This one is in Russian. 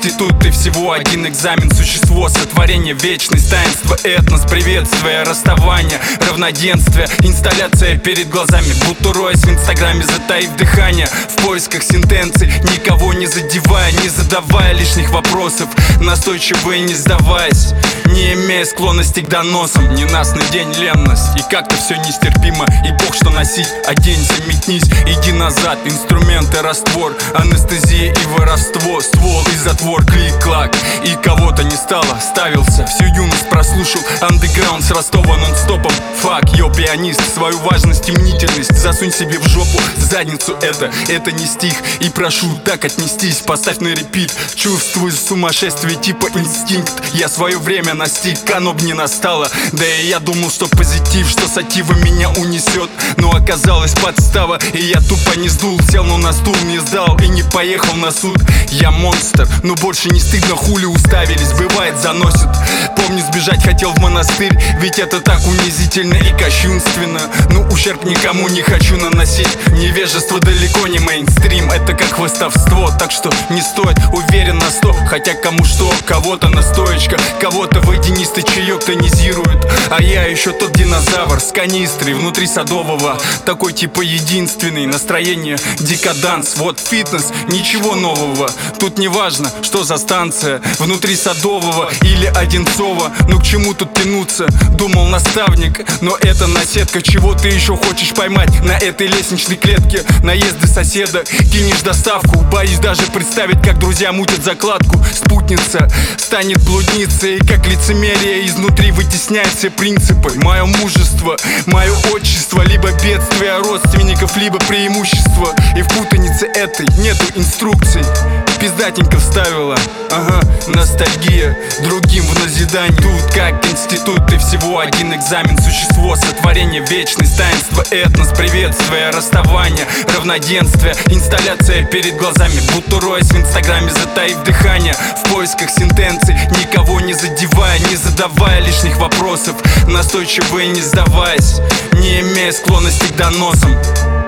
институт и всего один экзамен. Существо, сотворение, вечность, таинство, этнос, приветствие, расставание, равноденствие, инсталляция перед глазами, будто роясь в инстаграме, затаив дыхание, в поисках сентенций, никого не задевая, не задавая лишних вопросов, настойчиво и не сдаваясь, не имея склонности к доносам. Ненастный день, ленность, и как-то все нестерпимо, и бог что носить, оденься, метнись, иди назад, инструменты, раствор, анестезия и воровство, ствол и затвор, клик-клак, и кого-то не стало, ставился, всю юность прослушал, андеграунд с Ростова нон-стопом, фак, йо, пианист, свою важность и мнительность засунь себе в жопу, задницу это не стих, и прошу так отнестись, поставь на репит, чувствую сумасшествие типа инстинкт, я свое время настиг, оно б не настало, да и я думал, что позитив, что сатива меня унесет, но оказалось подстава, и я тупо не сдул, сел, но на стул не сдал и не поехал на суд. Я монстр, но больше не стыдно, хули уставились, бывает заносит. Помню, сбежать хотел в монастырь, ведь это так унизительно и кощунственно, но ущерб никому не хочу наносить. Невежество далеко не мейнстрим, это как хвостовство, так что не стоит, уверен на 100, хотя кому что, кого-то настоечка, кого-то водянистый чаек тонизирует, а я еще тот динозавр с канистрой внутри садового, такой типа единственный, настроение декаданс, вот фитнес, ничего нового, тут не важно, что за станция, внутри Садового или Одинцова, ну к чему тут тянуться, думал наставник, но это наседка, чего ты еще хочешь поймать на этой лестничной клетке, наезды соседа, кинешь доставку, боюсь даже представить, как друзья мутят закладку, спутница станет блудницей, как лицемерие изнутри вытесняет все принципы, мое мужество, мое отчество, либо бедствие родственников, либо преимущество, и в путанице этой нету инструкций, пиздатенько вставила, ага, ностальгия, другим в назидание. Тут как институт и всего один экзамен. Существо, сотворение, вечность, таинство, этнос, приветствие, расставание, равноденствие, инсталляция перед глазами, будто роясь в инстаграме, затаив дыхание, в поисках сентенций, никого не задевая, не задавая лишних вопросов, настойчиво и не сдаваясь, не имея склонности к доносам.